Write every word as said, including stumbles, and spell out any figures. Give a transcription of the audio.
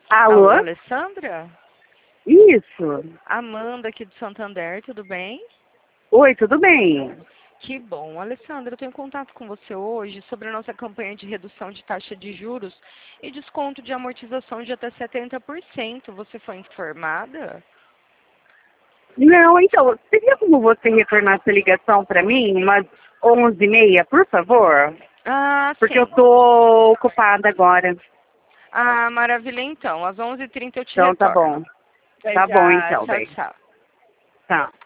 Alô, Alô? Alessandra? Isso. Amanda aqui do Santander, tudo bem? Oi, tudo bem? Que bom. Alessandra, eu tenho contato com você hoje sobre a nossa campanha de redução de taxa de juros e desconto de amortização de até setenta por cento. Você foi informada? Não, então, seria como você retornar essa ligação para mim, umas onze e meia, por favor? Ah, Porque eu sim. tô ocupada agora. Ah, maravilha então. Às onze e trinta eu te Então tá retorno. bom. Até Tá bom já. então, Tchau, bem. tchau. Tá.